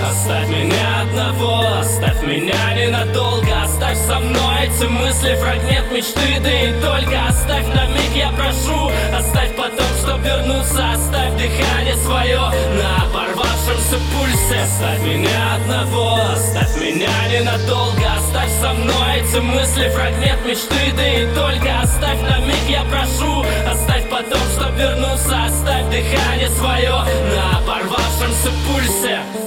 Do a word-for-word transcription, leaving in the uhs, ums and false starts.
Оставь меня одного, оставь меня ненадолго. Оставь со мной эти мысли, фрагмент мечты, да и только. Оставь на миг, я прошу, оставь потом, чтоб вернуться. Оставь дыхание свое на порвавшемся пульсе. Оставь меня одного, оставь меня ненадолго. Оставь со мной эти мысли, фрагмент мечты, да и только. Оставь на миг, я прошу, оставь потом, чтоб вернуться. Оставь дыхание свое на порвавшемся пульсе.